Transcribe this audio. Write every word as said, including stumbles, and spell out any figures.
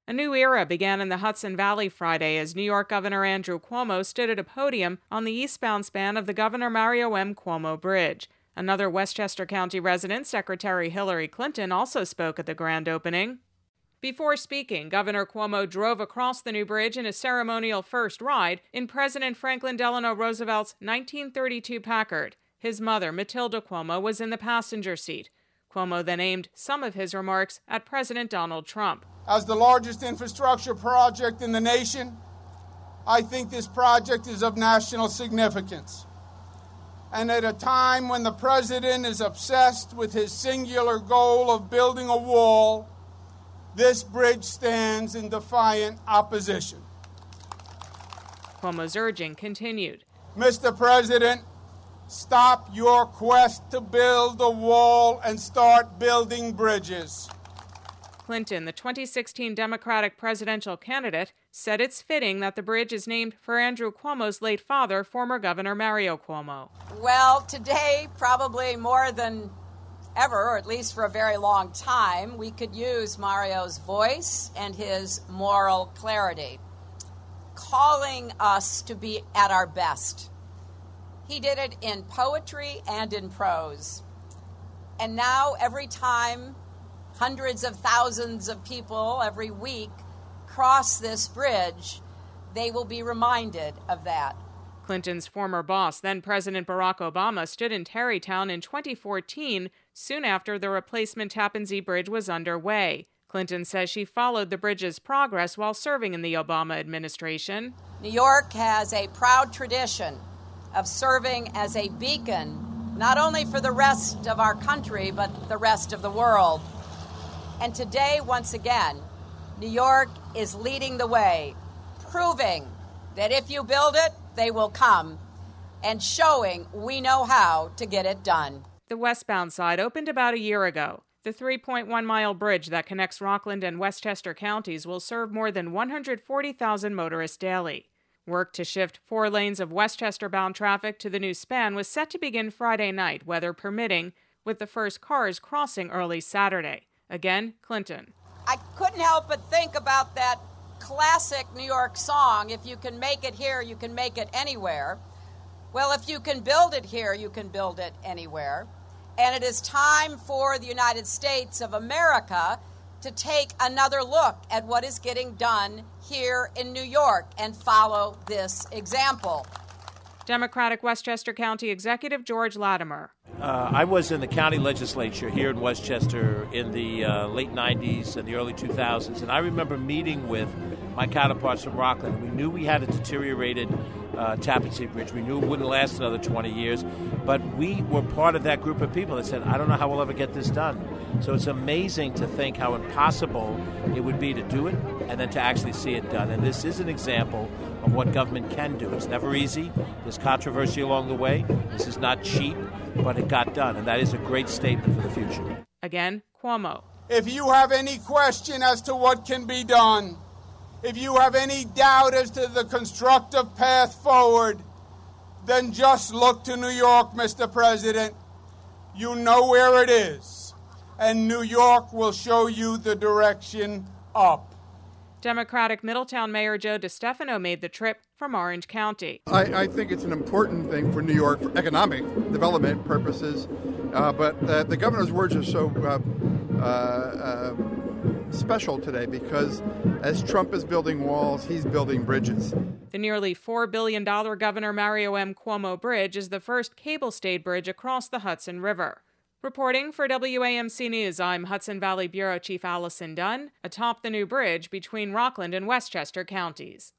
A new era began in the Hudson Valley Friday as New York Governor Andrew Cuomo stood at a podium on the eastbound span of the Governor Mario M. Cuomo Bridge. Another Westchester County resident, Secretary Hillary Clinton, also spoke at the grand opening. Before speaking, Governor Cuomo drove across the new bridge in a ceremonial first ride in President Franklin Delano Roosevelt's nineteen thirty-two Packard. His mother, Matilda Cuomo, was in the passenger seat. Cuomo then aimed some of his remarks at President Donald Trump. As the largest infrastructure project in the nation, I think this project is of national significance. And at a time when the president is obsessed with his singular goal of building a wall, this bridge stands in defiant opposition. Cuomo's urging continued. Mister President, stop your quest to build a wall and start building bridges. Clinton, the twenty sixteen Democratic presidential candidate, said it's fitting that the bridge is named for Andrew Cuomo's late father, former Governor Mario Cuomo. Well, today, probably more than ever, or at least for a very long time, we could use Mario's voice and his moral clarity, calling us to be at our best. He did it in poetry and in prose. And now, every time hundreds of thousands of people every week cross this bridge, they will be reminded of that. Clinton's former boss, then President Barack Obama, stood in Tarrytown in twenty fourteen, soon after the replacement Tappan Zee Bridge was underway. Clinton says she followed the bridge's progress while serving in the Obama administration. New York has a proud tradition of serving as a beacon, not only for the rest of our country, but the rest of the world. And today, once again, New York is leading the way, proving that if you build it, they will come, and showing we know how to get it done. The westbound side opened about a year ago. The three point one mile bridge that connects Rockland and Westchester counties will serve more than one hundred forty thousand motorists daily. Work to shift four lanes of Westchester-bound traffic to the new span was set to begin Friday night, weather permitting, with the first cars crossing early Saturday. Again, Clinton. I couldn't help but think about that classic New York song, if you can make it here, you can make it anywhere. Well, if you can build it here, you can build it anywhere. And it is time for the United States of America to take another look at what is getting done here in New York and follow this example. Democratic Westchester County Executive George Latimer. Uh, I was in the county legislature here in Westchester in the uh, late nineties and the early two thousands, and I remember meeting with my counterparts from Rockland. We knew we had a deteriorated uh, Tappan Zee Bridge. We knew it wouldn't last another twenty years, but we were part of that group of people that said, I don't know how we'll ever get this done. So it's amazing to think how impossible it would be to do it and then to actually see it done. And this is an example of what government can do. It's never easy. There's controversy along the way. This is not cheap, but it got done, and that is a great statement for the future. Again, Cuomo. If you have any question as to what can be done, if you have any doubt as to the constructive path forward, then just look to New York, Mister President. You know where it is, and New York will show you the direction up. Democratic Middletown Mayor Joe DeStefano made the trip from Orange County. I, I think it's an important thing for New York for economic development purposes, uh, but uh, the governor's words are so uh, uh, uh, special today because as Trump is building walls, he's building bridges. The nearly four billion dollars Governor Mario M. Cuomo Bridge is the first cable-stayed bridge across the Hudson River. Reporting for W A M C News, I'm Hudson Valley Bureau Chief Allison Dunn, atop the new bridge between Rockland and Westchester counties.